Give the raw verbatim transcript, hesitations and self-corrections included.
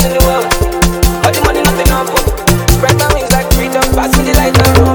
in the world. All the money, nothing enough. Spread my wings like freedom, pass me the light and roll.